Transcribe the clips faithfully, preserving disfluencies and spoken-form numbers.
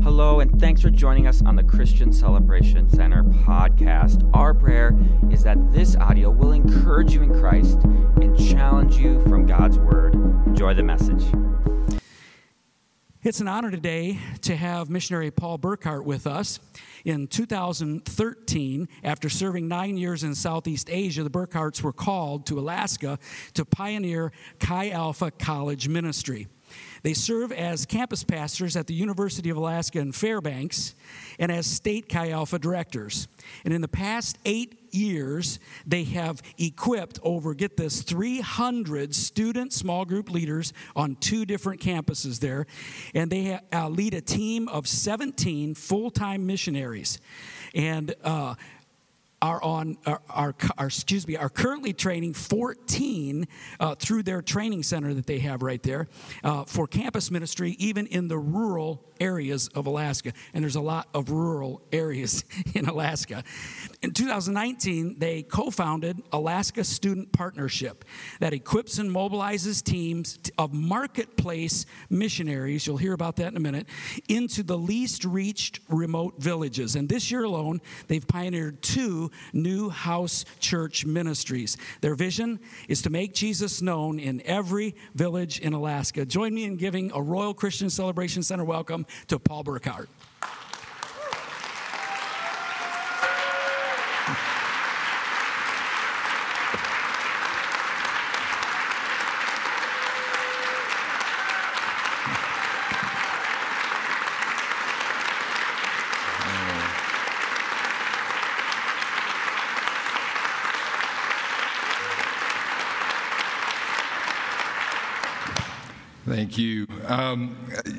Hello, and thanks for joining us on the Christian Celebration Center podcast. Our prayer is that this audio will encourage you in Christ and challenge you from God's Word. Enjoy the message. It's an honor today to have missionary Paul Burkhart with us. In two thousand thirteen, after serving nine years in Southeast Asia, the Burkharts were called to Alaska to pioneer Chi Alpha College ministry. They serve as campus pastors at the University of Alaska in Fairbanks and as state Chi Alpha directors. And in the past eight years, they have equipped over, get this, three hundred student small group leaders on two different campuses there. And they uh, lead a team of seventeen full-time missionaries. And uh, are on are, are, are excuse me are currently training fourteen uh, through their training center that they have right there uh, for campus ministry, even in the rural areas of Alaska. And there's a lot of rural areas in Alaska. In two thousand nineteen, they co-founded Alaska Student Partnership that equips and mobilizes teams of marketplace missionaries, you'll hear about that in a minute, into the least reached remote villages. And this year alone, they've pioneered two new house church ministries. Their vision is to make Jesus known in every village in Alaska. Join me in giving a Royal Christian Celebration Center welcome to Paul Burkhart. Thank you. Um,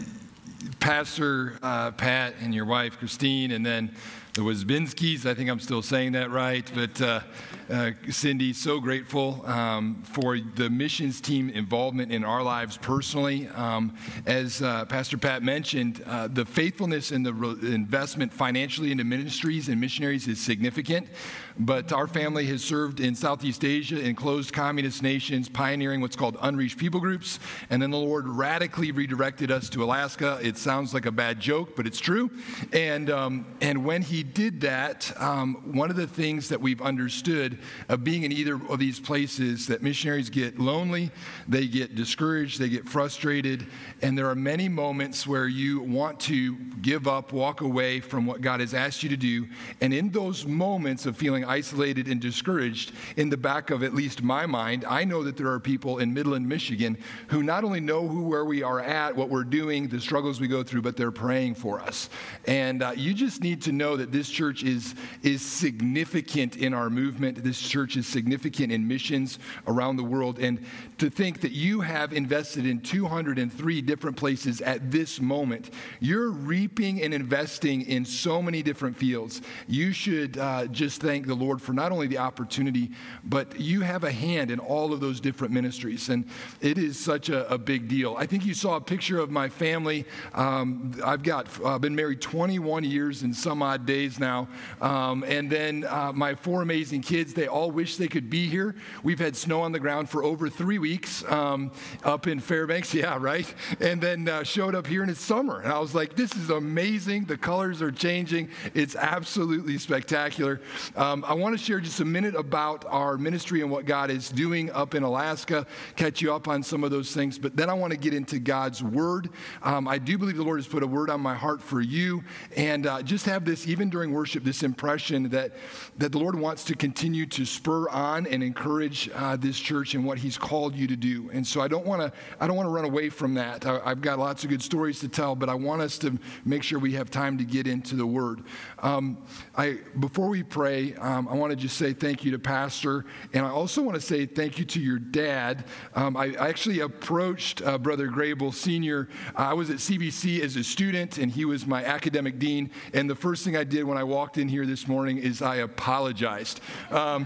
Pastor uh, Pat and your wife, Christine, and then the Wazbinskis, I think I'm still saying that right, but uh, uh, Cindy, so grateful um, for the missions team involvement in our lives personally. Um, as uh, Pastor Pat mentioned, uh, the faithfulness and the re- investment financially into ministries and missionaries is significant, but our family has served in Southeast Asia in closed communist nations, pioneering what's called unreached people groups, and then the Lord radically redirected us to Alaska. It sounds like a bad joke, but it's true, and, um, and when he did that, um, one of the things that we've understood of being in either of these places, that missionaries get lonely, they get discouraged, they get frustrated, and there are many moments where you want to give up, walk away from what God has asked you to do, and in those moments of feeling isolated and discouraged, in the back of at least my mind, I know that there are people in Midland, Michigan, who not only know who where we are at, what we're doing, the struggles we go through, but they're praying for us. And uh, you just need to know that this church is, is significant in our movement. This church is significant in missions around the world. And to think that you have invested in two hundred three different places at this moment, you're reaping and investing in so many different fields. You should uh, just thank the Lord for not only the opportunity, but you have a hand in all of those different ministries. And it is such a, a big deal. I think you saw a picture of my family. Um, I've got, uh, been married twenty-one years and some odd days now. Um, and then uh, my four amazing kids, they all wish they could be here. We've had snow on the ground for over three weeks um, up in Fairbanks. Yeah, right? And then uh, showed up here and it's summer. And I was like, this is amazing. The colors are changing. It's absolutely spectacular. Um, I want to share just a minute about our ministry and what God is doing up in Alaska, catch you up on some of those things. But then I want to get into God's Word. Um, I do believe the Lord has put a word on my heart for you. And uh, just have this, even during worship, this impression that, that the Lord wants to continue to spur on and encourage uh, this church and what He's called you to do. And so I don't want to I don't want to run away from that. I, I've got lots of good stories to tell, but I want us to make sure we have time to get into the Word. Um, I before we pray, um, I want to just say thank you to Pastor, and I also want to say thank you to your dad. Um, I, I actually approached uh, Brother Grable Senior I was at C B C as a student, and he was my academic dean, and the first thing I did when I walked in here this morning is I apologized. Um,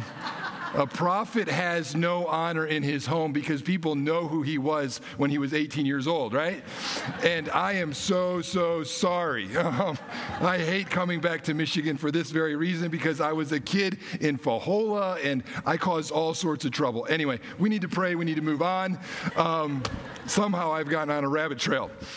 A prophet has no honor in his home because people know who he was when he was eighteen years old, right? And I am so, so sorry. Um, I hate coming back to Michigan for this very reason, because I was a kid in Fahola and I caused all sorts of trouble. Anyway, we need to pray. We need to move on. Um, somehow I've gotten on a rabbit trail.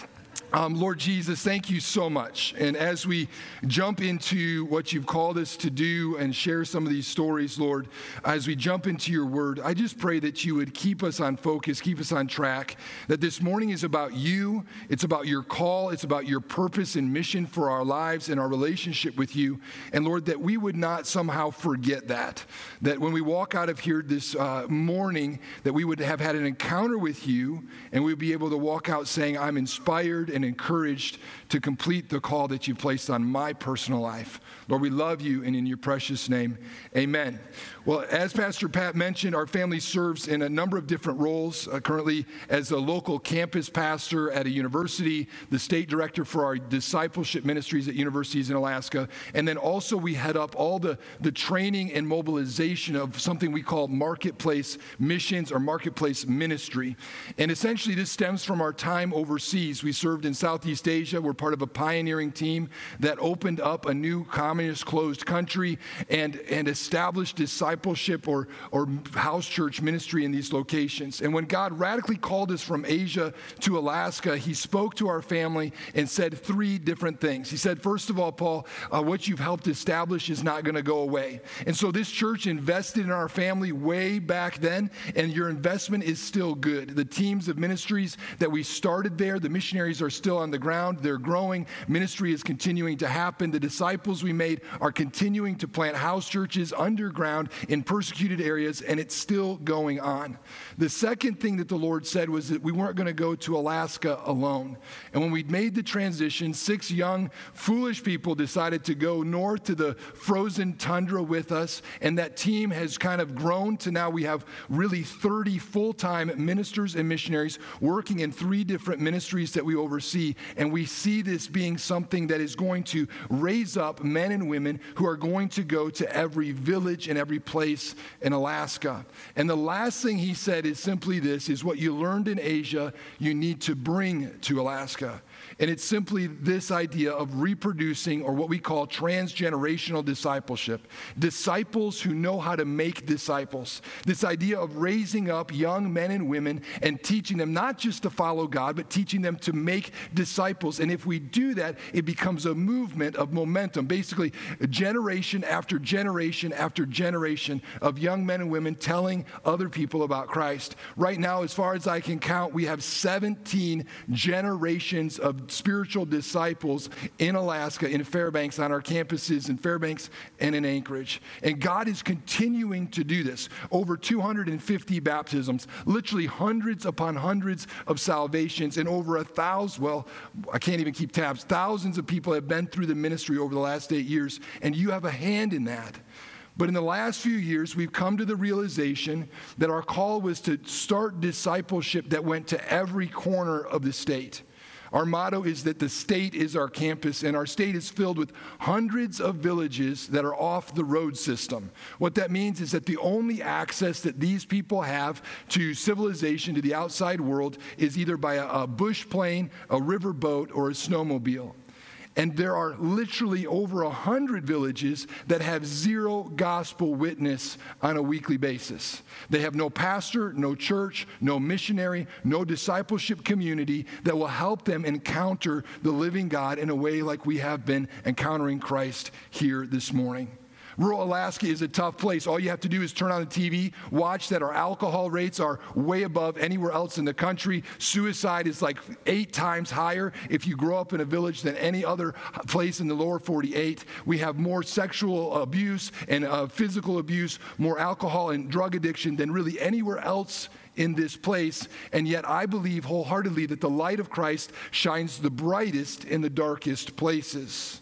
Um, Lord Jesus, thank you so much. And as we jump into what you've called us to do and share some of these stories, Lord, as we jump into your word, I just pray that you would keep us on focus, keep us on track, that this morning is about you, it's about your call, it's about your purpose and mission for our lives and our relationship with you. And Lord, that we would not somehow forget that, that when we walk out of here this uh, morning, that we would have had an encounter with you and we'd be able to walk out saying, I'm inspired and and encouraged to complete the call that you've placed on my personal life. Lord, we love you, and in your precious name, amen. Well, as Pastor Pat mentioned, our family serves in a number of different roles, uh, currently as a local campus pastor at a university, the state director for our discipleship ministries at universities in Alaska, and then also we head up all the, the training and mobilization of something we call marketplace missions or marketplace ministry. And essentially this stems from our time overseas. We served in Southeast Asia. We're part of a pioneering team that opened up a new communist closed country and, and established discipleship or, or house church ministry in these locations. And when God radically called us from Asia to Alaska, he spoke to our family and said three different things. He said, first of all, Paul, uh, what you've helped establish is not going to go away. And so this church invested in our family way back then, and your investment is still good. The teams of ministries that we started there, the missionaries are still on the ground. They're growing. Ministry is continuing to happen. The disciples we made are continuing to plant house churches underground in persecuted areas, and it's still going on. The second thing that the Lord said was that we weren't going to go to Alaska alone. And when we made the transition, six young, foolish people decided to go north to the frozen tundra with us, and that team has kind of grown to now we have really thirty full-time ministers and missionaries working in three different ministries that we oversee, and we see this being something that is going to raise up men and women who are going to go to every village and every place in Alaska. And the last thing he said is simply this, is what you learned in Asia, you need to bring to Alaska. And it's simply this idea of reproducing, or what we call transgenerational discipleship. Disciples who know how to make disciples. This idea of raising up young men and women and teaching them not just to follow God, but teaching them to make disciples. And if we do that, it becomes a movement of momentum. Basically, generation after generation after generation of young men and women telling other people about Christ. Right now, as far as I can count, we have seventeen generations of spiritual disciples in Alaska, in Fairbanks, on our campuses in Fairbanks and in Anchorage. And God is continuing to do this. Over two hundred fifty baptisms, literally hundreds upon hundreds of salvations, and over a thousand, well, I can't even keep tabs, thousands of people have been through the ministry over the last eight years, and you have a hand in that. But in the last few years, we've come to the realization that our call was to start discipleship that went to every corner of the state. Our motto is that the state is our campus, and our state is filled with hundreds of villages that are off the road system. What that means is that the only access that these people have to civilization, to the outside world, is either by a, a bush plane, a river boat, or a snowmobile. And there are literally over a hundred villages that have zero gospel witness on a weekly basis. They have no pastor, no church, no missionary, no discipleship community that will help them encounter the living God in a way like we have been encountering Christ here this morning. Rural Alaska is a tough place. All you have to do is turn on the T V, watch that our alcohol rates are way above anywhere else in the country. Suicide is like eight times higher if you grow up in a village than any other place in the lower forty-eight. We have more sexual abuse and uh, physical abuse, more alcohol and drug addiction than really anywhere else in this place. And yet I believe wholeheartedly that the light of Christ shines the brightest in the darkest places.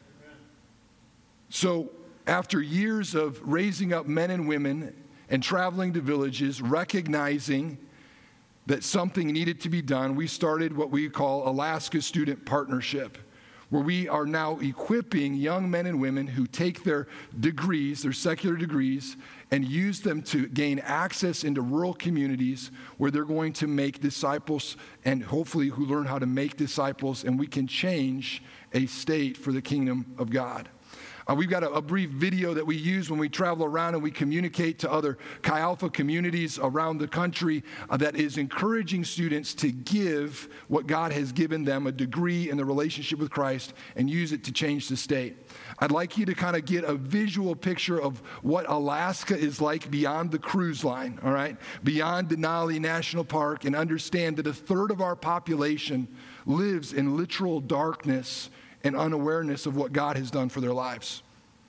So, after years of raising up men and women and traveling to villages, recognizing that something needed to be done, we started what we call Alaska Student Partnership, where we are now equipping young men and women who take their degrees, their secular degrees, and use them to gain access into rural communities where they're going to make disciples, and hopefully who learn how to make disciples, and we can change a state for the kingdom of God. Uh, we've got a, a brief video that we use when we travel around and we communicate to other Chi Alpha communities around the country uh, that is encouraging students to give what God has given them, a degree in the relationship with Christ, and use it to change the state. I'd like you to kind of get a visual picture of what Alaska is like beyond the cruise line, all right? Beyond Denali National Park, and understand that a third of our population lives in literal darkness and unawareness of what God has done for their lives.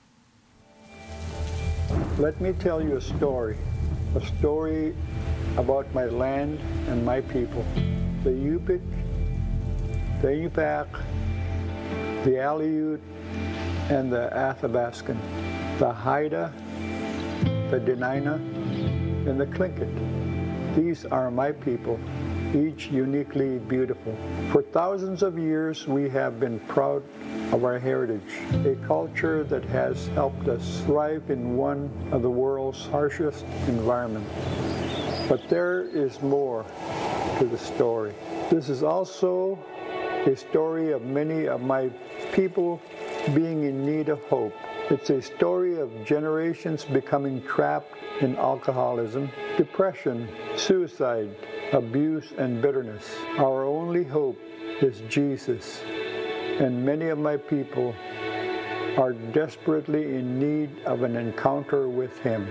Let me tell you a story, a story about my land and my people. The Yupik, the Yupak, the Aleut, and the Athabaskan, the Haida, the Dena'ina, and the Tlingit. These are my people, each uniquely beautiful. For thousands of years, we have been proud of our heritage, a culture that has helped us thrive in one of the world's harshest environments. But there is more to the story. This is also a story of many of my people being in need of hope. It's a story of generations becoming trapped in alcoholism, depression, suicide, abuse, and bitterness. Our only hope is Jesus, and many of my people are desperately in need of an encounter with Him.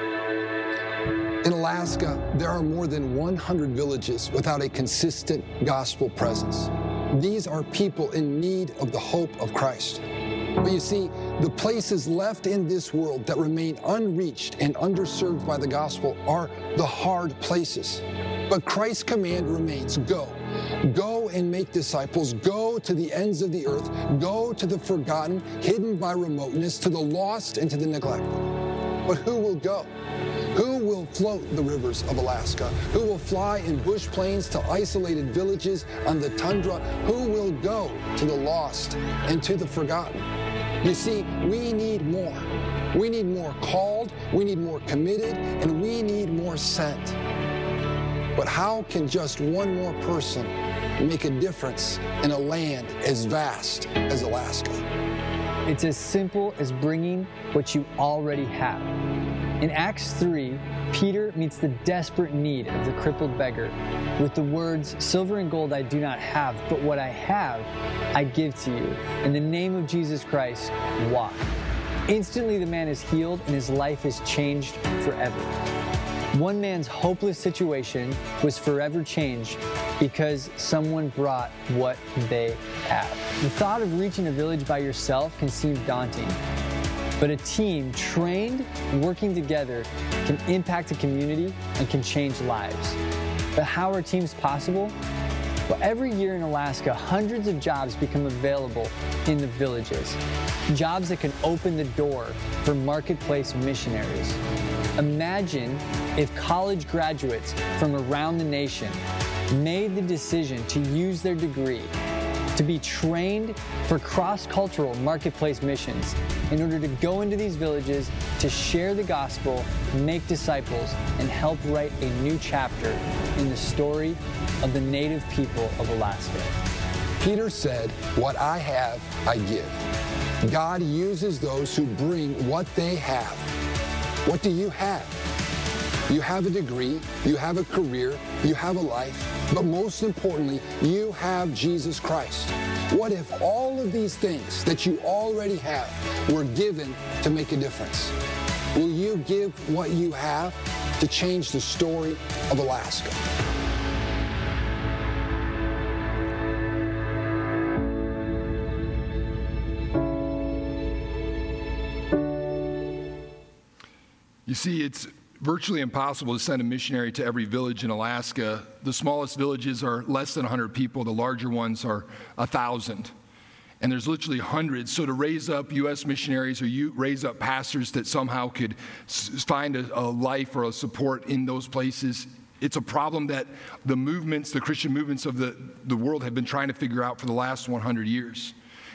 In Alaska, there are more than one hundred villages without a consistent gospel presence. These are people in need of the hope of Christ. But you see, the places left in this world that remain unreached and underserved by the gospel are the hard places. But Christ's command remains, go. Go and make disciples. Go to the ends of the earth. Go to the forgotten, hidden by remoteness, to the lost and to the neglected. But who will go? Who will float the rivers of Alaska? Who will fly in bush planes to isolated villages on the tundra? Who will go to the lost and to the forgotten? You see, we need more. We need more called, we need more committed, and we need more sent. But how can just one more person make a difference in a land as vast as Alaska? It's as simple as bringing what you already have. In Acts three, Peter meets the desperate need of the crippled beggar with the words, "Silver and gold I do not have, but what I have I give to you. In the name of Jesus Christ, walk." Instantly the man is healed and his life is changed forever. One man's hopeless situation was forever changed because someone brought what they have. The thought of reaching a village by yourself can seem daunting. But a team trained, working together, can impact a community and can change lives. But how are teams possible? Well, every year in Alaska, hundreds of jobs become available in the villages. Jobs that can open the door for marketplace missionaries. Imagine if college graduates from around the nation made the decision to use their degree to be trained for cross-cultural marketplace missions in order to go into these villages to share the gospel, make disciples, and help write a new chapter in the story of the native people of Alaska. Peter said, "What I have, I give." God uses those who bring what they have. What do you have? You have a degree, you have a career, you have a life, but most importantly, you have Jesus Christ. What if all of these things that you already have were given to make a difference? Will you give what you have to change the story of Alaska? You see, it's virtually impossible to send a missionary to every village in Alaska. The smallest villages are less than one hundred people. The larger ones are one thousand. And there's literally hundreds. So to raise up U S missionaries or you raise up pastors that somehow could s- find a, a life or a support in those places, it's a problem that the movements, the Christian movements of the, the world have been trying to figure out for the last one hundred years.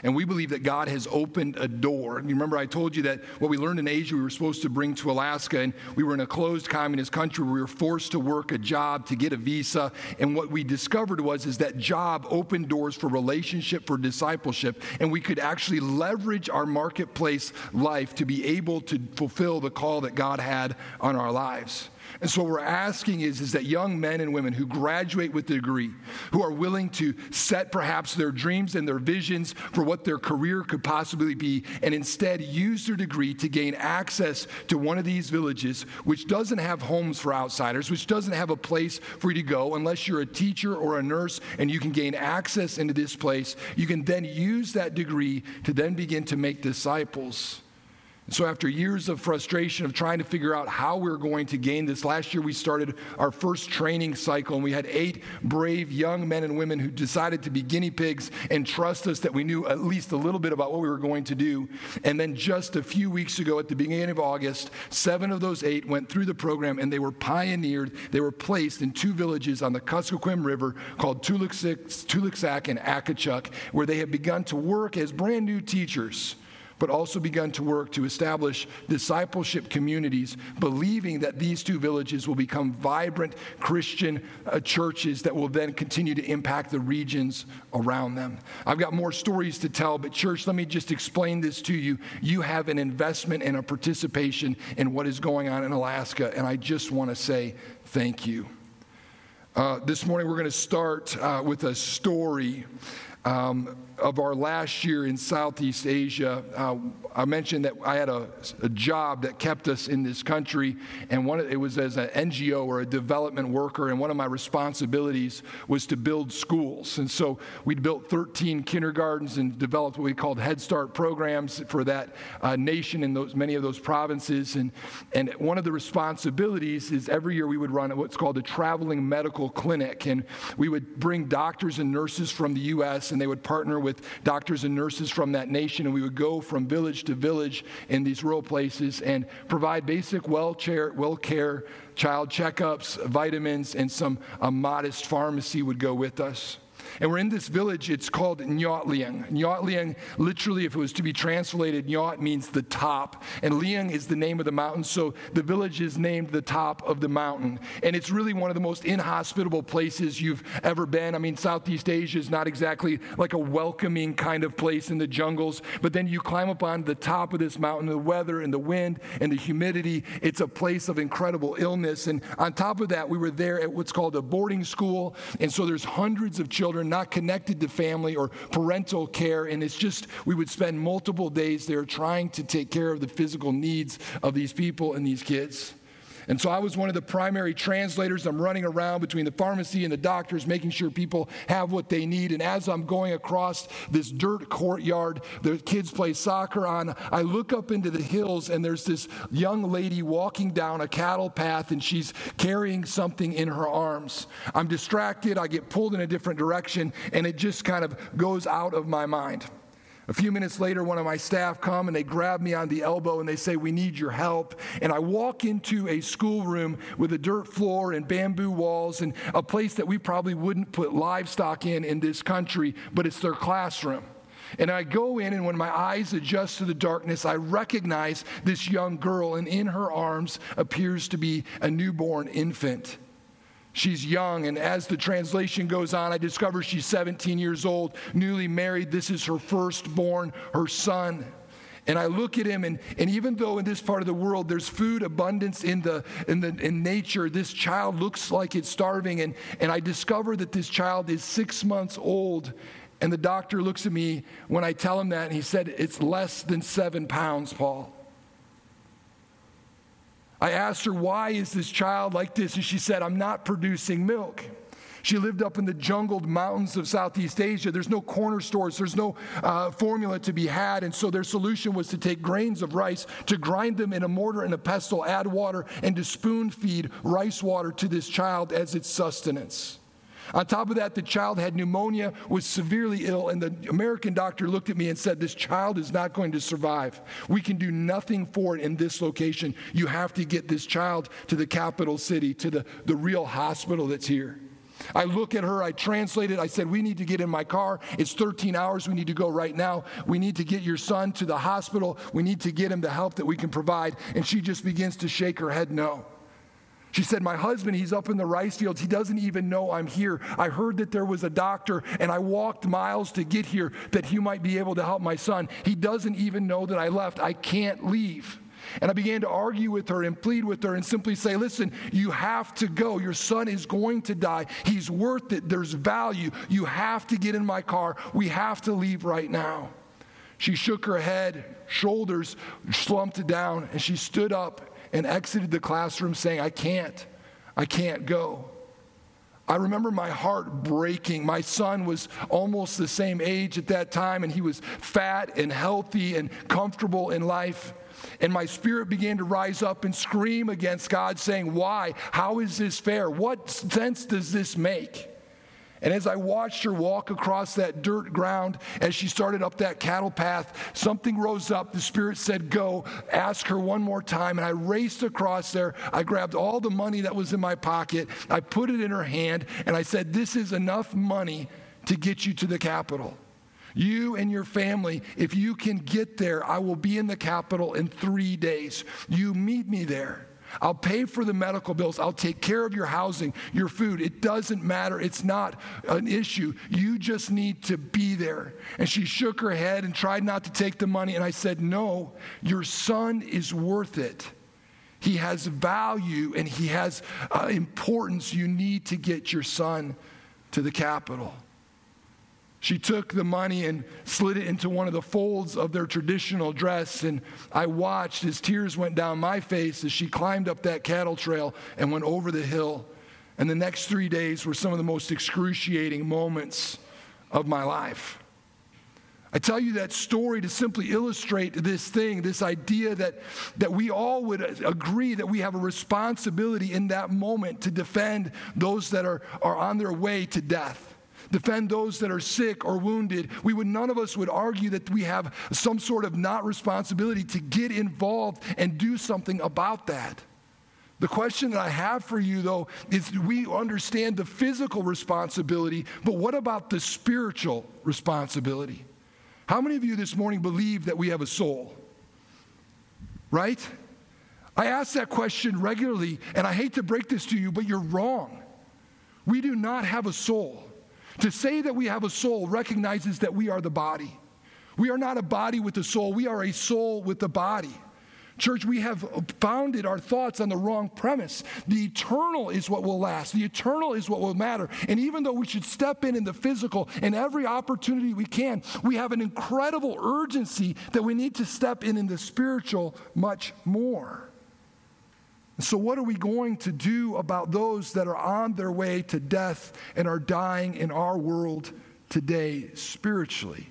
And we believe that God has opened a door. And you remember I told you that what we learned in Asia we were supposed to bring to Alaska, and we were in a closed communist country where we were forced to work a job to get a visa. And what we discovered was is that job opened doors for relationship, for discipleship, and we could actually leverage our marketplace life to be able to fulfill the call that God had on our lives. And so what we're asking is, is that young men and women who graduate with a degree, who are willing to set perhaps their dreams and their visions for what their career could possibly be, and instead use their degree to gain access to one of these villages, which doesn't have homes for outsiders, which doesn't have a place for you to go unless you're a teacher or a nurse, and you can gain access into this place. You can then use that degree to then begin to make disciples. So after years of frustration of trying to figure out how we we're going to gain this, last year we started our first training cycle, and we had eight brave young men and women who decided to be guinea pigs and trust us that we knew at least a little bit about what we were going to do. And then just a few weeks ago at the beginning of August, seven of those eight went through the program, and they were pioneered. They were placed in two villages on the Kuskokwim River called Tuliksak and Akachuk, where they have begun to work as brand new teachers, but also begun to work to establish discipleship communities, believing that these two villages will become vibrant Christian uh, churches that will then continue to impact the regions around them. I've got more stories to tell, but church, let me just explain this to you. You have an investment and a participation in what is going on in Alaska, and I just want to say thank you. Uh, this morning we're going to start uh, with a story Um, of our last year in Southeast Asia. Uh, I mentioned that I had a, a job that kept us in this country, and one of, it was as an N G O or a development worker, and one of my responsibilities was to build schools. And so we built thirteen kindergartens and developed what we called Head Start programs for that uh, nation in those many of those provinces. And, and one of the responsibilities is every year we would run what's called a traveling medical clinic, and we would bring doctors and nurses from the U S, and they would partner with doctors and nurses from that nation, and we would go from village to village in these rural places and provide basic well care, well care, child checkups, vitamins, and some a modest pharmacy would go with us. And we're in this village, it's called Nyot Liang. Nyot Liang, literally, if it was to be translated, Nyot means the top. And Liang is the name of the mountain, so the village is named the top of the mountain. And it's really one of the most inhospitable places you've ever been. I mean, Southeast Asia is not exactly like a welcoming kind of place in the jungles, but then you climb up on the top of this mountain, the weather and the wind and the humidity, it's a place of incredible illness. And on top of that, we were there at what's called a boarding school, and so there's hundreds of children not connected to family or parental care, and it's just, we would spend multiple days there trying to take care of the physical needs of these people and these kids. And so I was one of the primary translators. I'm running around between the pharmacy and the doctors, making sure people have what they need. And as I'm going across this dirt courtyard, the kids play soccer on, I look up into the hills, and there's this young lady walking down a cattle path, and she's carrying something in her arms. I'm distracted. I get pulled in a different direction, and it just kind of goes out of my mind. A few minutes later, one of my staff come and they grab me on the elbow and they say, "We need your help." And I walk into a schoolroom with a dirt floor and bamboo walls and a place that we probably wouldn't put livestock in in this country, but it's their classroom. And I go in, and when my eyes adjust to the darkness, I recognize this young girl, and in her arms appears to be a newborn infant. She's young, and as the translation goes on, I discover she's seventeen years old, newly married. This is her firstborn, her son. And I look at him, and, and even though in this part of the world there's food abundance in the in the in nature, this child looks like it's starving. And, and I discover that this child is six months old. And the doctor looks at me when I tell him that, and he said, "It's less than seven pounds, Paul." I asked her, "Why is this child like this?" And she said, "I'm not producing milk." She lived up in the jungled mountains of Southeast Asia. There's no corner stores. There's no uh, formula to be had. And so their solution was to take grains of rice, to grind them in a mortar and a pestle, add water, and to spoon feed rice water to this child as its sustenance. On top of that, the child had pneumonia, was severely ill, and the American doctor looked at me and said, "This child is not going to survive. We can do nothing for it in this location. You have to get this child to the capital city, to the, the real hospital that's here." I look at her, I translate it, I said, we need to get in my car. It's thirteen hours, we need to go right now. We need to get your son to the hospital. We need to get him the help that we can provide. And she just begins to shake her head no. She said, my husband, he's up in the rice fields. He doesn't even know I'm here. I heard that there was a doctor, and I walked miles to get here that he might be able to help my son. He doesn't even know that I left. I can't leave. And I began to argue with her and plead with her and simply say, listen, you have to go. Your son is going to die. He's worth it. There's value. You have to get in my car. We have to leave right now. She shook her head, shoulders slumped down, and she stood up and exited the classroom saying, I can't, I can't go. I remember my heart breaking. My son was almost the same age at that time, and he was fat and healthy and comfortable in life. And my spirit began to rise up and scream against God, saying, why? How is this fair? What sense does this make? And as I watched her walk across that dirt ground, as she started up that cattle path, something rose up. The Spirit said, go, ask her one more time. And I raced across there. I grabbed all the money that was in my pocket. I put it in her hand, and I said, this is enough money to get you to the Capitol. You and your family, if you can get there, I will be in the Capitol in three days. You meet me there. I'll pay for the medical bills. I'll take care of your housing, your food. It doesn't matter. It's not an issue. You just need to be there. And she shook her head and tried not to take the money. And I said, no, your son is worth it. He has value and he has uh, importance. You need to get your son to the Capitol. She took the money and slid it into one of the folds of their traditional dress, and I watched as tears went down my face as she climbed up that cattle trail and went over the hill. And the next three days were some of the most excruciating moments of my life. I tell you that story to simply illustrate this thing, this idea that, that we all would agree that we have a responsibility in that moment to defend those that are, are on their way to death. Defend those that are sick or wounded. We would, none of us would argue that we have some sort of not responsibility to get involved and do something about that. The question that I have for you, though, is we understand the physical responsibility, but what about the spiritual responsibility? How many of you this morning believe that we have a soul? Right? I ask that question regularly, and I hate to break this to you, but you're wrong. We do not have a soul. To say that we have a soul recognizes that we are the body. We are not a body with a soul. We are a soul with a body. Church, we have founded our thoughts on the wrong premise. The eternal is what will last. The eternal is what will matter. And even though we should step in in the physical in every opportunity we can, we have an incredible urgency that we need to step in in the spiritual much more. So what are we going to do about those that are on their way to death and are dying in our world today spiritually?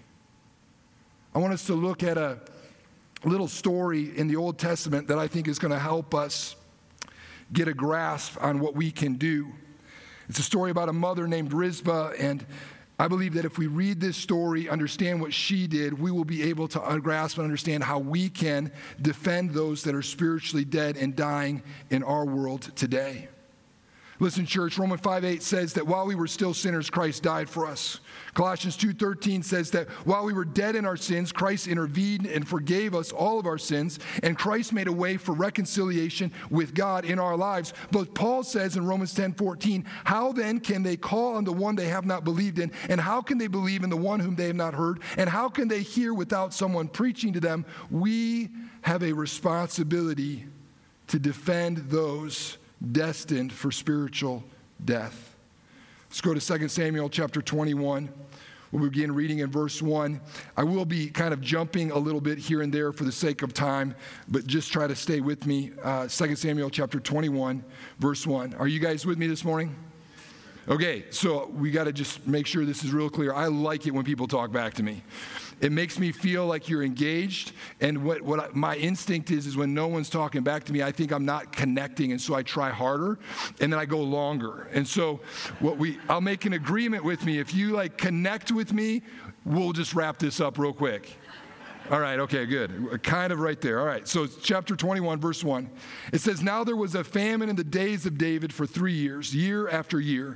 I want us to look at a little story in the Old Testament that I think is going to help us get a grasp on what we can do. It's a story about a mother named Rizpah, and I believe that if we read this story, understand what she did, we will be able to grasp and understand how we can defend those that are spiritually dead and dying in our world today. Listen, church, Romans five eight says that while we were still sinners, Christ died for us. Colossians two thirteen says that while we were dead in our sins, Christ intervened and forgave us all of our sins, and Christ made a way for reconciliation with God in our lives. But Paul says in Romans ten fourteen, how then can they call on the one they have not believed in? And how can they believe in the one whom they have not heard? And how can they hear without someone preaching to them? We have a responsibility to defend those destined for spiritual death. Let's go to Second Samuel chapter twenty-one. We'll begin reading in verse one. I will be kind of jumping a little bit here and there for the sake of time, but just try to stay with me. Uh, Second Samuel chapter twenty-one, verse one. Are you guys with me this morning? Okay, so we got to just make sure this is real clear. I like it when people talk back to me. It makes me feel like you're engaged, and what, what I, my instinct is, is when no one's talking back to me, I think I'm not connecting, and so I try harder, and then I go longer. And so what we, I'll make an agreement with me. If you like connect with me, we'll just wrap this up real quick. All right, okay, good. Kind of right there. All right, so chapter twenty-one, verse one. It says, now there was a famine in the days of David for three years, year after year.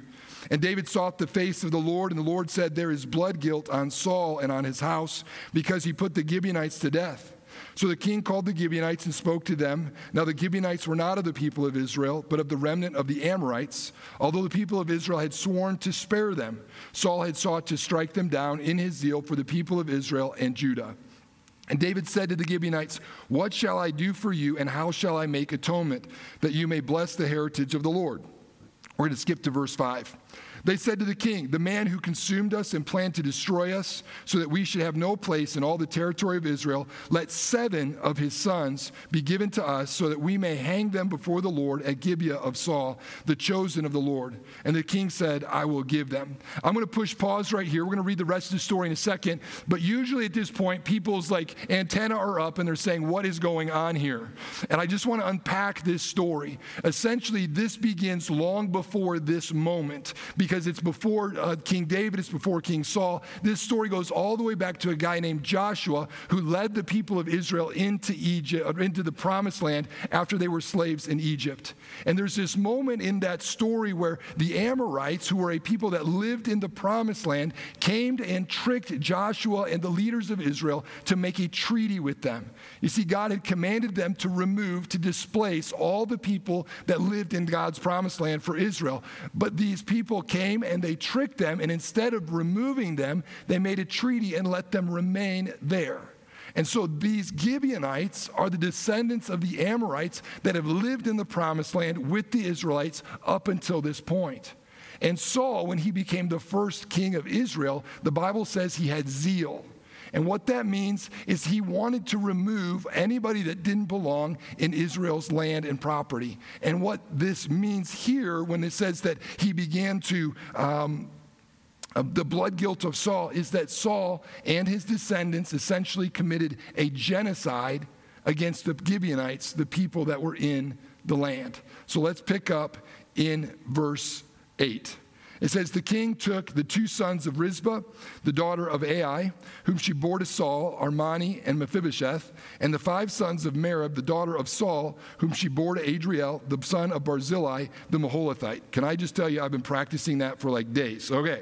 And David sought the face of the Lord, and the Lord said, there is blood guilt on Saul and on his house, because he put the Gibeonites to death. So the king called the Gibeonites and spoke to them. Now the Gibeonites were not of the people of Israel, but of the remnant of the Amorites, although the people of Israel had sworn to spare them. Saul had sought to strike them down in his zeal for the people of Israel and Judah. And David said to the Gibeonites, what shall I do for you, and how shall I make atonement, that you may bless the heritage of the Lord? We're going to skip to verse five. They said to the king, the man who consumed us and planned to destroy us so that we should have no place in all the territory of Israel, let seven of his sons be given to us so that we may hang them before the Lord at Gibeah of Saul, the chosen of the Lord. And the king said, I will give them. I'm going to push pause right here. We're going to read the rest of the story in a second. But usually at this point, people's like antenna are up and they're saying, what is going on here? And I just want to unpack this story. Essentially, this begins long before this moment, because it's before uh, King David, it's before King Saul. This story goes all the way back to a guy named Joshua, who led the people of Israel into Egypt, or into the promised land after they were slaves in Egypt. And there's this moment in that story where the Amorites, who were a people that lived in the promised land, came and tricked Joshua and the leaders of Israel to make a treaty with them. You see, God had commanded them to remove, to displace all the people that lived in God's promised land for Israel. But these people came and they tricked them, and instead of removing them, they made a treaty and let them remain there. And so these Gibeonites are the descendants of the Amorites that have lived in the promised land with the Israelites up until this point. And Saul, when he became the first king of Israel, the Bible says he had zeal. And what that means is he wanted to remove anybody that didn't belong in Israel's land and property. And what this means here when it says that he began to, um, uh, the blood guilt of Saul, is that Saul and his descendants essentially committed a genocide against the Gibeonites, the people that were in the land. So let's pick up in verse eight. It says, the king took the two sons of Rizpah, the daughter of Ai, whom she bore to Saul, Armani and Mephibosheth, and the five sons of Merab, the daughter of Saul, whom she bore to Adriel, the son of Barzillai, the Maholathite. Can I just tell you, I've been practicing that for like days. Okay.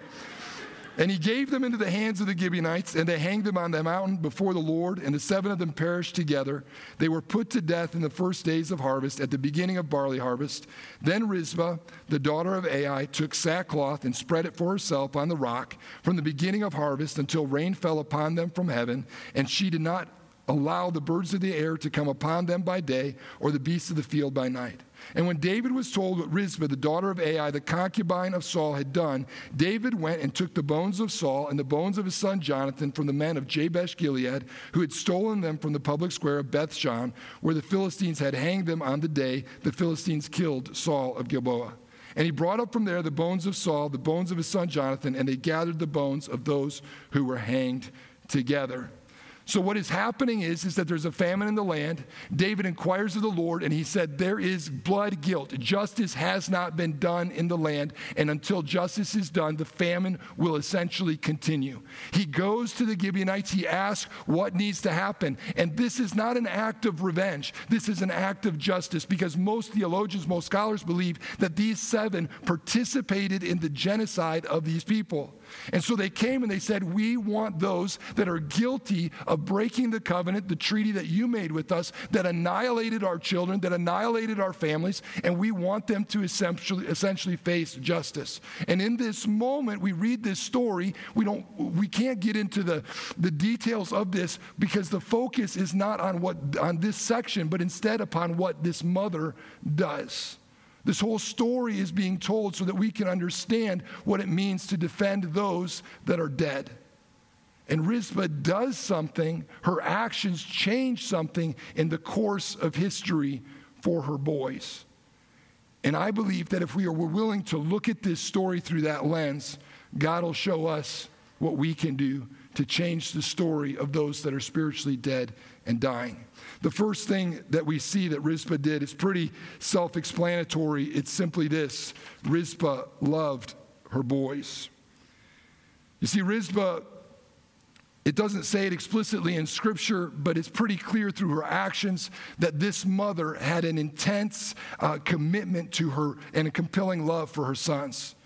And he gave them into the hands of the Gibeonites, and they hanged them on the mountain before the Lord, and the seven of them perished together. They were put to death in the first days of harvest, at the beginning of barley harvest. Then Rizpah, the daughter of Ai, took sackcloth and spread it for herself on the rock from the beginning of harvest until rain fell upon them from heaven, and she did not allow the birds of the air to come upon them by day, or the beasts of the field by night. And when David was told what Rizpah, the daughter of Ai, the concubine of Saul, had done, David went and took the bones of Saul and the bones of his son Jonathan from the men of Jabesh Gilead, who had stolen them from the public square of Bethshan, where the Philistines had hanged them on the day the Philistines killed Saul of Gilboa. And he brought up from there the bones of Saul, the bones of his son Jonathan, and they gathered the bones of those who were hanged together. So what is happening is, is that there's a famine in the land. David inquires of the Lord, and he said, there is blood guilt. Justice has not been done in the land, and until justice is done, the famine will essentially continue. He goes to the Gibeonites. He asks what needs to happen. And this is not an act of revenge. This is an act of justice, because most theologians, most scholars believe that these seven participated in the genocide of these people. And so they came and they said, we want those that are guilty of breaking the covenant, the treaty that you made with us, that annihilated our children, that annihilated our families, and we want them to essentially, essentially face justice. And in this moment, we read this story. We don't, we can't get into the, the details of this, because the focus is not on what on this section, but instead upon what this mother does. This whole story is being told so that we can understand what it means to defend those that are dead. And Rizpah does something, her actions change something in the course of history for her boys. And I believe that if we are we're willing to look at this story through that lens, God will show us what we can do to change the story of those that are spiritually dead and dying. The first thing that we see that Rizpah did is pretty self-explanatory. It's simply this: Rizpah loved her boys. You see, Rizpah, it doesn't say it explicitly in Scripture, but it's pretty clear through her actions that this mother had an intense uh, commitment to her and a compelling love for her sons.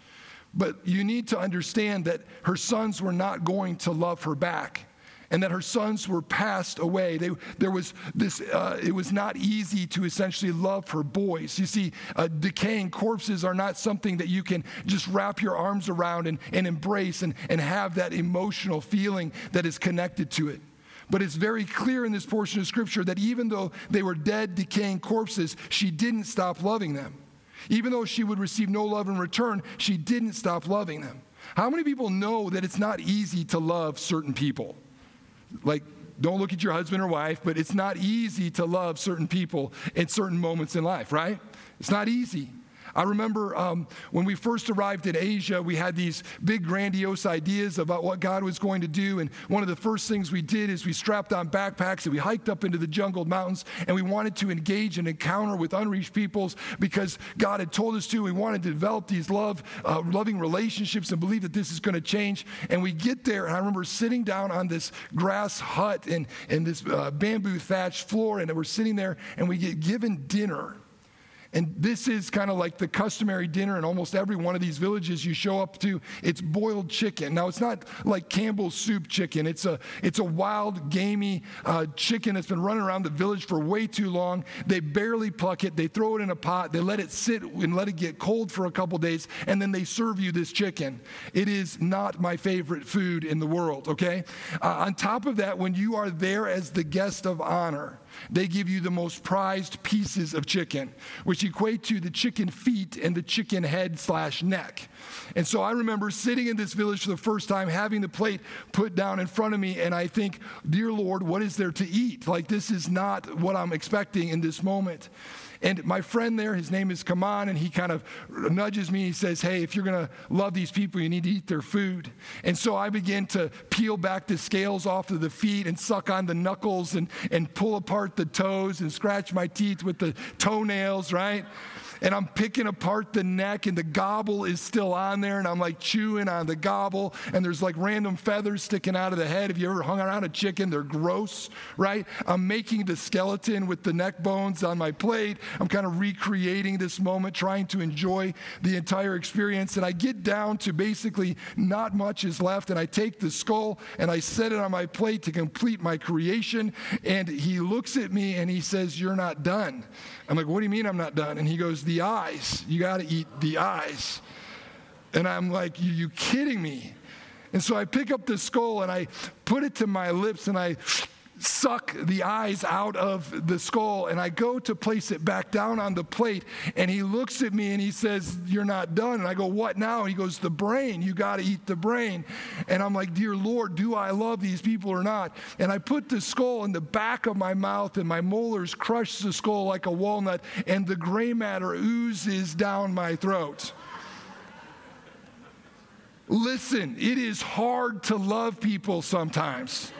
But you need to understand that her sons were not going to love her back, and that her sons were passed away. They, there was this, uh, it was not easy to essentially love her boys. You see, uh, decaying corpses are not something that you can just wrap your arms around and, and embrace and, and have that emotional feeling that is connected to it. But it's very clear in this portion of Scripture that even though they were dead, decaying corpses, she didn't stop loving them. Even though she would receive no love in return, she didn't stop loving them. How many people know that it's not easy to love certain people? Like, don't look at your husband or wife, but it's not easy to love certain people at certain moments in life, right? It's not easy. I remember um, when we first arrived in Asia, we had these big grandiose ideas about what God was going to do. And one of the first things we did is we strapped on backpacks and we hiked up into the jungle mountains, and we wanted to engage and encounter with unreached peoples because God had told us to. We wanted to develop these love, uh, loving relationships and believe that this is going to change. And we get there, and I remember sitting down on this grass hut and, and this uh, bamboo thatched floor, and we're sitting there and we get given dinner. And this is kind of like the customary dinner in almost every one of these villages you show up to. It's boiled chicken. Now, it's not like Campbell's soup chicken. It's a it's a wild, gamey uh, chicken that's been running around the village for way too long. They barely pluck it. They throw it in a pot. They let it sit and let it get cold for a couple days, and then they serve you this chicken. It is not my favorite food in the world, okay? Uh, on top of that, when you are there as the guest of honor, they give you the most prized pieces of chicken, which equate to the chicken feet and the chicken head slash neck. And so I remember sitting in this village for the first time, having the plate put down in front of me, and I think, dear Lord, what is there to eat? Like, this is not what I'm expecting in this moment. And my friend there, his name is Kaman, and he kind of nudges me. He says, hey, if you're going to love these people, you need to eat their food. And so I begin to peel back the scales off of the feet and suck on the knuckles and, and pull apart the toes and scratch my teeth with the toenails, right? And I'm picking apart the neck, and the gobble is still on there, and I'm like chewing on the gobble, and there's like random feathers sticking out of the head. If you ever hung around a chicken, they're gross, right? I'm making the skeleton with the neck bones on my plate. I'm kind of recreating this moment, trying to enjoy the entire experience, and I get down to basically not much is left, and I take the skull, and I set it on my plate to complete my creation, and he looks at me, and he says, you're not done. I'm like, what do you mean I'm not done? And he goes, the eyes. You got to eat the eyes. And I'm like, you, you kidding me? And so I pick up the skull and I put it to my lips and I suck the eyes out of the skull, and I go to place it back down on the plate, and he looks at me and he says, you're not done. And I go, what now? And he goes, the brain. You got to eat the brain. And I'm like, dear Lord, do I love these people or not? And I put the skull in the back of my mouth, and my molars crush the skull like a walnut, and the gray matter oozes down my throat. Listen, it is hard to love people sometimes.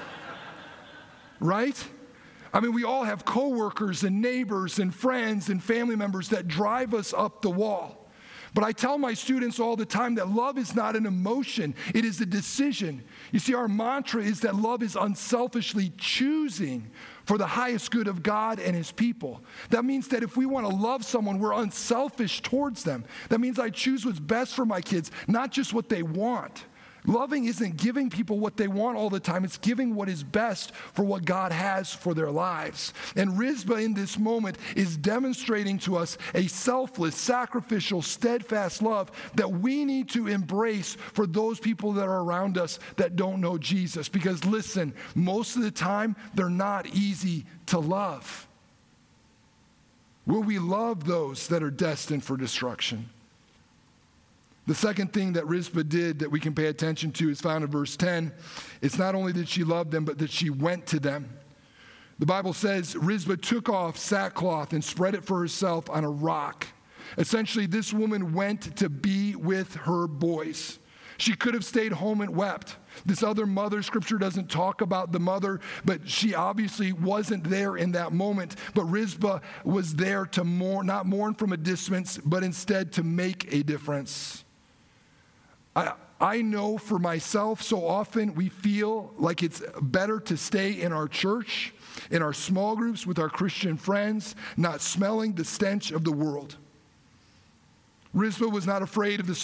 Right? I mean, we all have coworkers and neighbors and friends and family members that drive us up the wall. But I tell my students all the time that love is not an emotion, it is a decision. You see, our mantra is that love is unselfishly choosing for the highest good of God and His people. That means that if we want to love someone, we're unselfish towards them. That means I choose what's best for my kids, not just what they want. Loving isn't giving people what they want all the time. It's giving what is best for what God has for their lives. And Rizpah in this moment is demonstrating to us a selfless, sacrificial, steadfast love that we need to embrace for those people that are around us that don't know Jesus. Because listen, most of the time, they're not easy to love. Will we love those that are destined for destruction? The second thing that Rizpah did that we can pay attention to is found in verse ten. It's not only that she loved them, but that she went to them. The Bible says Rizpah took off sackcloth and spread it for herself on a rock. Essentially, this woman went to be with her boys. She could have stayed home and wept. This other mother, Scripture doesn't talk about the mother, but she obviously wasn't there in that moment. But Rizpah was there to mourn, not mourn from a distance, but instead to make a difference. I, I know for myself, so often we feel like it's better to stay in our church, in our small groups with our Christian friends, not smelling the stench of the world. Rizpah was not afraid of the smell.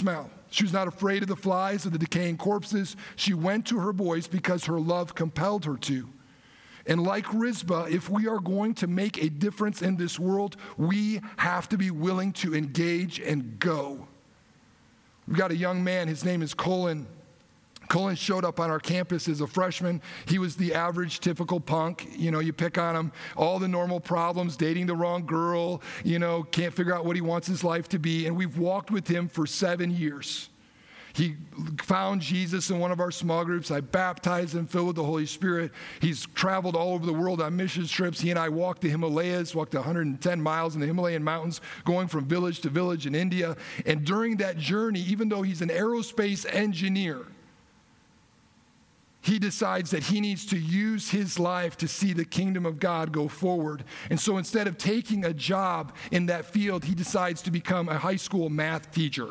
She was not afraid of the flies or the decaying corpses. She went to her boys because her love compelled her to. And like Rizpah, if we are going to make a difference in this world, we have to be willing to engage and go. We've got a young man, his name is Colin. Colin showed up on our campus as a freshman. He was the average, typical punk. You know, you pick on him, all the normal problems, dating the wrong girl, you know, can't figure out what he wants his life to be. And we've walked with him for seven years. He found Jesus in one of our small groups. I baptized him, filled with the Holy Spirit. He's traveled all over the world on mission trips. He and I walked the Himalayas, walked one hundred ten miles in the Himalayan mountains, going from village to village in India. And during that journey, even though he's an aerospace engineer, he decides that he needs to use his life to see the kingdom of God go forward. And so instead of taking a job in that field, he decides to become a high school math teacher.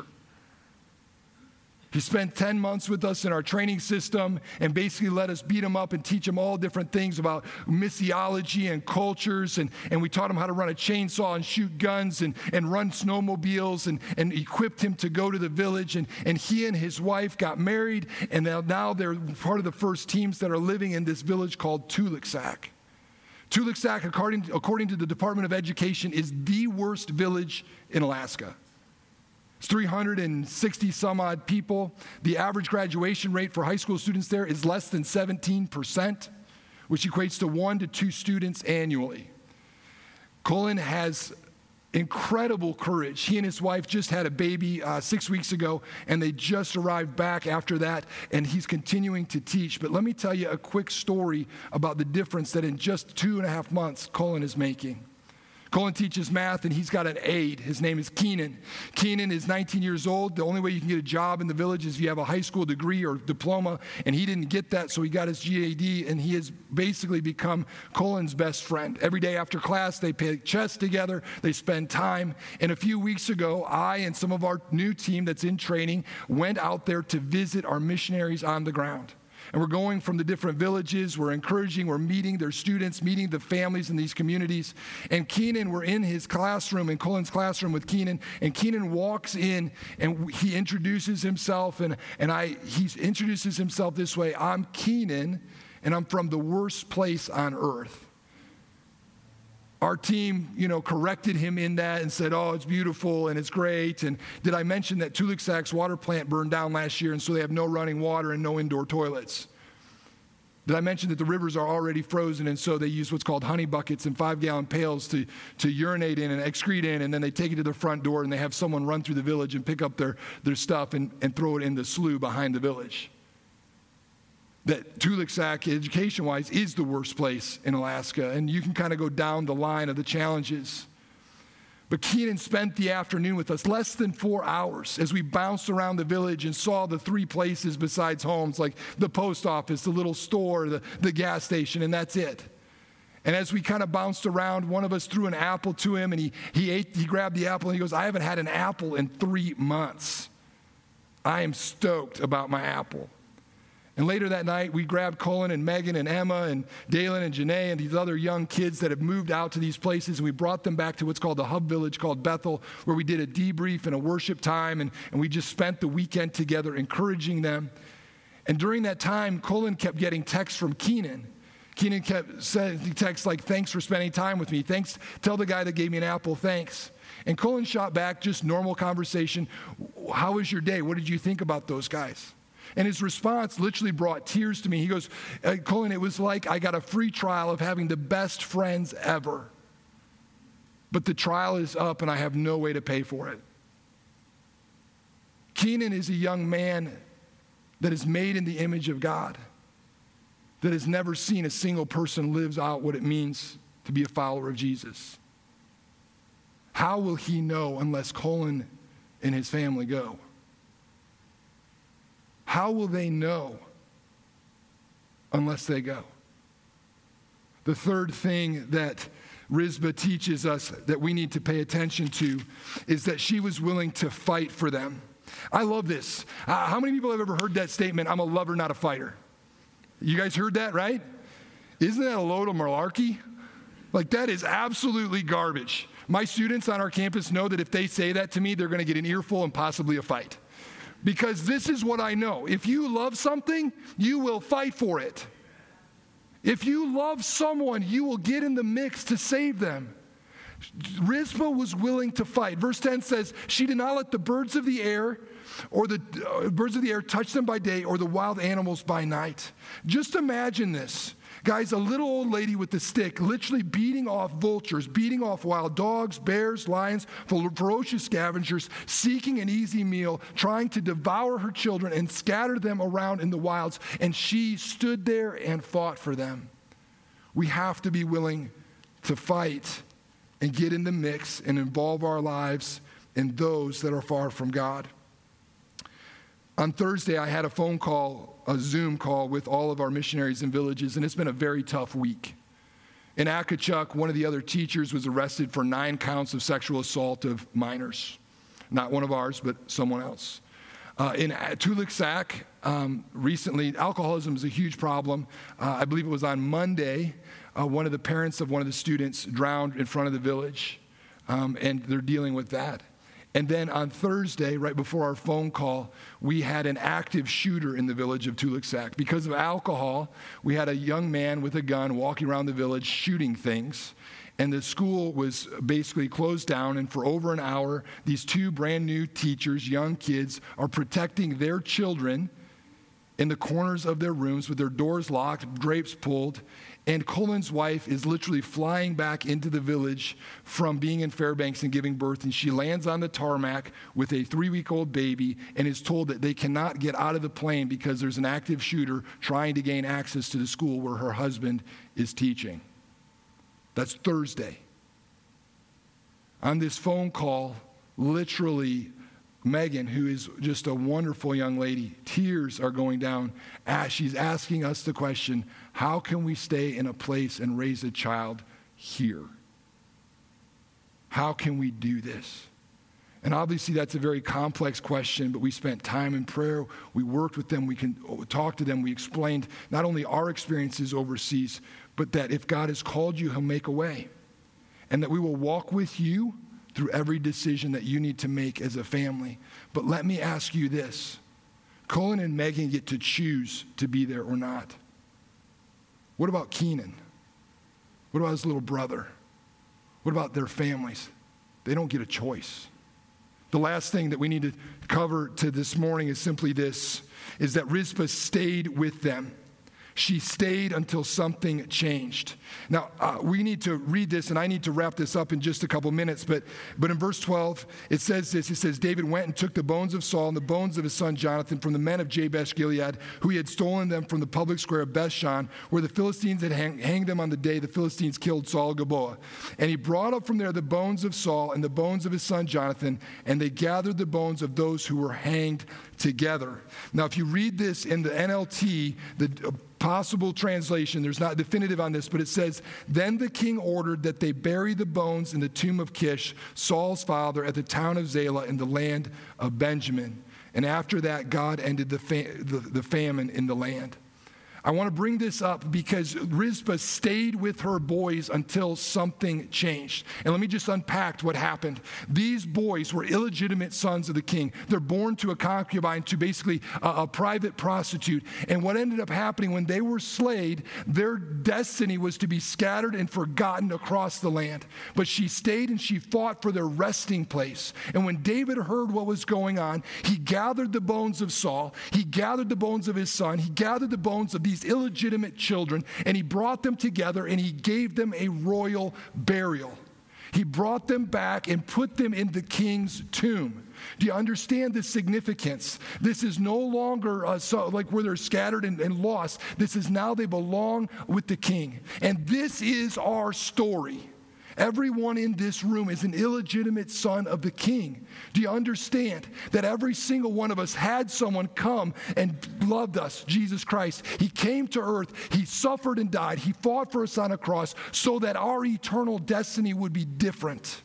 He spent ten months with us in our training system and basically let us beat him up and teach him all different things about missiology and cultures. And, and we taught him how to run a chainsaw and shoot guns and, and run snowmobiles and, and equipped him to go to the village. And, and he and his wife got married, and now, now they're part of the first teams that are living in this village called Tuluksak. Tuluksak, according, according to the Department of Education, is the worst village in Alaska. It's three hundred sixty some odd people. The average graduation rate for high school students there is less than seventeen percent, which equates to one to two students annually. Colin has incredible courage. He and his wife just had a baby uh, six weeks ago, and they just arrived back after that, and he's continuing to teach. But let me tell you a quick story about the difference that in just two and a half months Colin is making. Colin teaches math, and he's got an aide. His name is Keenan. Keenan is nineteen years old. The only way you can get a job in the village is if you have a high school degree or diploma, and he didn't get that, so he got his G A D, and he has basically become Colin's best friend. Every day after class, they play chess together. They spend time. And a few weeks ago, I and some of our new team that's in training went out there to visit our missionaries on the ground. And we're going from the different villages, we're encouraging, we're meeting their students, meeting the families in these communities. And Keenan, we're in his classroom, in Colin's classroom with Keenan, and Keenan walks in and he introduces himself, and, and I he introduces himself this way: I'm Keenan, and I'm from the worst place on earth. Our team, you know, corrected him in that and said, oh, it's beautiful and it's great. And did I mention that Tuluksak's water plant burned down last year, and so they have no running water and no indoor toilets? Did I mention that the rivers are already frozen, and so they use what's called honey buckets and five-gallon pails to, to urinate in and excrete in, and then they take it to their front door, and they have someone run through the village and pick up their, their stuff and, and throw it in the slough behind the village? That Tuluksak, education-wise, is the worst place in Alaska, and you can kind of go down the line of the challenges. But Keenan spent the afternoon with us, less than four hours, as we bounced around the village and saw the three places besides homes, like the post office, the little store, the, the gas station, and that's it. And as we kind of bounced around, one of us threw an apple to him, and he, he ate, he grabbed the apple, and he goes, I haven't had an apple in three months. I am stoked about my apple. And later that night, we grabbed Colin and Megan and Emma and Dalen and Janae and these other young kids that have moved out to these places, and we brought them back to what's called the hub village called Bethel, where we did a debrief and a worship time, and, and we just spent the weekend together encouraging them. And during that time, Colin kept getting texts from Keenan. Keenan kept sending texts like, thanks for spending time with me. Thanks, tell the guy that gave me an apple, thanks. And Colin shot back, just normal conversation. How was your day? What did you think about those guys? And his response literally brought tears to me. He goes, Colin, it was like I got a free trial of having the best friends ever. But the trial is up and I have no way to pay for it. Keenan is a young man that is made in the image of God, that has never seen a single person live out what it means to be a follower of Jesus. How will he know unless Colin and his family go? How will they know unless they go? The third thing that Rizpah teaches us that we need to pay attention to is that she was willing to fight for them. I love this. Uh, how many people have ever heard that statement, I'm a lover, not a fighter? You guys heard that, right? Isn't that a load of malarkey? Like, that is absolutely garbage. My students on our campus know that if they say that to me, they're going to get an earful and possibly a fight. because this is what I know. If you love something, you will fight for it. If you love someone, you will get in the mix to save them. Rizpah was willing to fight. Verse ten says, she did not let the birds of the air or the uh, birds of the air touch them by day or the wild animals by night. Just imagine this. Guys, a little old lady with a stick literally beating off vultures, beating off wild dogs, bears, lions, ferocious scavengers, seeking an easy meal, trying to devour her children and scatter them around in the wilds. And she stood there and fought for them. We have to be willing to fight and get in the mix and involve our lives in those that are far from God. On Thursday, I had a phone call, a Zoom call with all of our missionaries in villages, and it's been a very tough week. In Akachuk, one of the other teachers was arrested for nine counts of sexual assault of minors. Not one of ours, but someone else. Uh, in Tuluksak, um, recently, alcoholism is a huge problem. Uh, I believe it was on Monday, uh, one of the parents of one of the students drowned in front of the village, um, and they're dealing with that. And then on Thursday, right before our phone call, we had an active shooter in the village of Tuluksak. Because of alcohol, we had a young man with a gun walking around the village shooting things. And the school was basically closed down. And for over an hour, these two brand new teachers, young kids, are protecting their children in the corners of their rooms with their doors locked, drapes pulled. And Colin's wife is literally flying back into the village from being in Fairbanks and giving birth. And she lands on the tarmac with a three-week-old baby and is told that they cannot get out of the plane because there's an active shooter trying to gain access to the school where her husband is teaching. That's Thursday. On this phone call, literally, Megan, who is just a wonderful young lady, tears are going down as she's asking us the question, how can we stay in a place and raise a child here? How can we do this? And obviously that's a very complex question, but we spent time in prayer. We worked with them. We can talk to them. We explained not only our experiences overseas, but that if God has called you, he'll make a way. And that we will walk with you through every decision that you need to make as a family. But let me ask you this. Colin and Megan get to choose to be there or not. What about Keenan? What about his little brother? What about their families? They don't get a choice. The last thing that we need to cover to this morning is simply this, is that Rizpah stayed with them. She stayed until something changed. Now, uh, we need to read this, and I need to wrap this up in just a couple minutes, but, but in verse twelve, it says this. It says, David went and took the bones of Saul and the bones of his son Jonathan from the men of Jabesh Gilead, who he had stolen them from the public square of Bethshan, where the Philistines had hang, hanged them on the day the Philistines killed Saul of Gilboa. And he brought up from there the bones of Saul and the bones of his son Jonathan, and they gathered the bones of those who were hanged together. Now, if you read this in the N L T, the uh, possible translation, there's not definitive on this, but it says, then the king ordered that they bury the bones in the tomb of Kish, Saul's father, at the town of Zelah in the land of Benjamin. And after that, God ended the, fa- the, the famine in the land. I want to bring this up because Rizpah stayed with her boys until something changed. And let me just unpack what happened. These boys were illegitimate sons of the king. They're born to a concubine, to basically a, a private prostitute. And what ended up happening when they were slayed, their destiny was to be scattered and forgotten across the land. But she stayed and she fought for their resting place. And when David heard what was going on, he gathered the bones of Saul, he gathered the bones of his son, he gathered the bones of these illegitimate children, and he brought them together and he gave them a royal burial. He brought them back and put them in the king's tomb. Do you understand the significance? This is no longer uh, so, like where they're scattered and, and lost. This is now they belong with the king. And this is our story. Everyone in this room is an illegitimate son of the king. Do you understand that every single one of us had someone come and loved us, Jesus Christ? He came to earth, he suffered and died, he fought for us on a cross so that our eternal destiny would be different.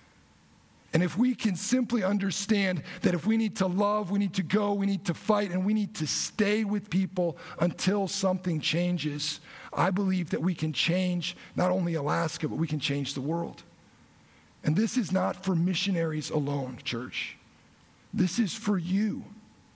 And if we can simply understand that if we need to love, we need to go, we need to fight, and we need to stay with people until something changes, I believe that we can change not only Alaska, but we can change the world. And this is not for missionaries alone, church. This is for you.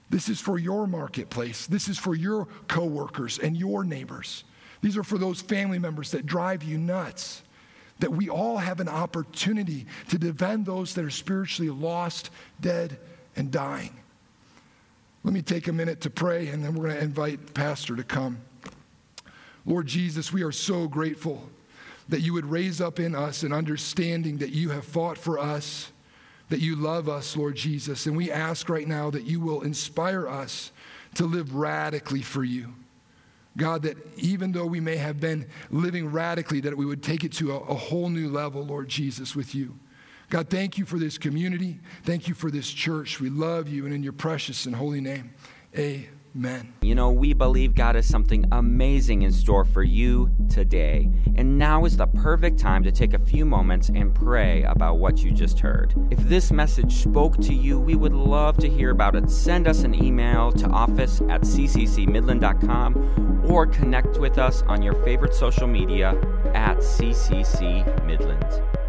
This is for your marketplace. This is for your coworkers and your neighbors. These are for those family members that drive you nuts. That we all have an opportunity to defend those that are spiritually lost, dead, and dying. Let me take a minute to pray, and then we're going to invite Pastor to come. Lord Jesus, we are so grateful that you would raise up in us an understanding that you have fought for us, that you love us, Lord Jesus. And we ask right now that you will inspire us to live radically for you. God, that even though we may have been living radically, that we would take it to a, a whole new level, Lord Jesus, with you. God, thank you for this community. Thank you for this church. We love you, and in your precious and holy name, amen. You know, we believe God has something amazing in store for you today. And now is the perfect time to take a few moments and pray about what you just heard. If this message spoke to you, we would love to hear about it. Send us an email to office at c c c midland dot com or connect with us on your favorite social media at C C C Midland.